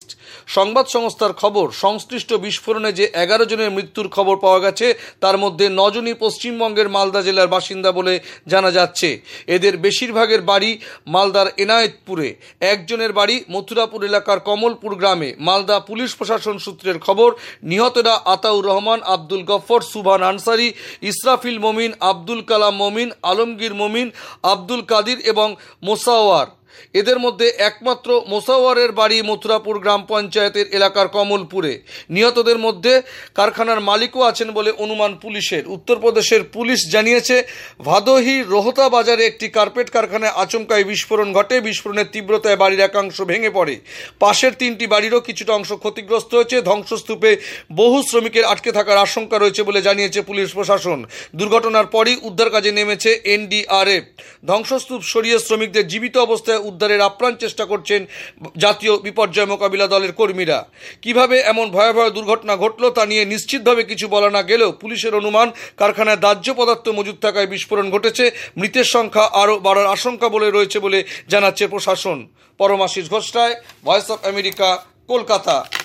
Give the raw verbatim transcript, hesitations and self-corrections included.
সংবাদ সংস্থার খবর, সংশ্লিষ্ট বিস্ফোরণে যে এগারো জনের মৃত্যুর খবর পাওয়া গেছে তার মধ্যে নজনই পশ্চিমবঙ্গের মালদা জেলার বাসিন্দা বলে জানা যাচ্ছে। এদের বেশিরভাগের বাড়ি মালদার এনায়েতপুরে, একজনের বাড়ি মথুরাপুর এলাকার কমলপুর গ্রামে। মালদা পুলিশ প্রশাসন সূত্রের খবর, নিহতরা আতাউর রহমান, আব্দুল গফর, সুবহান আনসারি, ইসরাফিল মমিন, আব্দুল কালাম মমিন, আলমগীর মমিন, আব্দুল কাদির এবং মোসাওয়ার। এদের মধ্যে একমাত্র মোসাওয়ারের বাড়ি মথুরাপুর গ্রাম পঞ্চায়েতের এলাকার কমলপুরে। নিহতদের মধ্যে কারখানার মালিকও আছেন বলে অনুমান পুলিশের। উত্তরপ্রদেশের পুলিশ জানিয়েছে, ভাদোহি রোহতা বাজারে একটি কার্পেট কারখানায় আচমকাই বিস্ফোরণ ঘটে। বিস্ফোরণের তীব্রতায় বাড়ির একাংশ ভেঙে পড়ে। পাশের তিনটি বাড়িরও কিছুটা অংশ ক্ষতিগ্রস্ত হয়েছে। ধ্বংসস্তূপে বহু শ্রমিকের আটকে থাকার আশঙ্কা রয়েছে বলে জানিয়েছে পুলিশ প্রশাসন। দুর্ঘটনার পরই উদ্ধার কাজে নেমেছে এন ডি আর এফ। ধ্বংসস্তূপ সরিয়ে শ্রমিকদের জীবিত অবস্থায় উদ্ধারের আপ্রাণ চেষ্টা করছেন জাতীয় বিপর্যয় মোকাবিলা দলের কর্মীরা। কিভাবে এমন ভয়াবহ দুর্ঘটনা ঘটল তা নিয়ে নিশ্চিতভাবে কিছু বলা না গেলেও পুলিশের অনুমান, কারখানায় দাহ্য পদার্থ মজুদ থাকায় বিস্ফোরণ ঘটেছে। মৃতের সংখ্যা আরও বাড়ার আশঙ্কা বলে রয়েছে বলে জানাচ্ছে প্রশাসন। Paramashis Ghosh Roy, voice of America, Kolkata.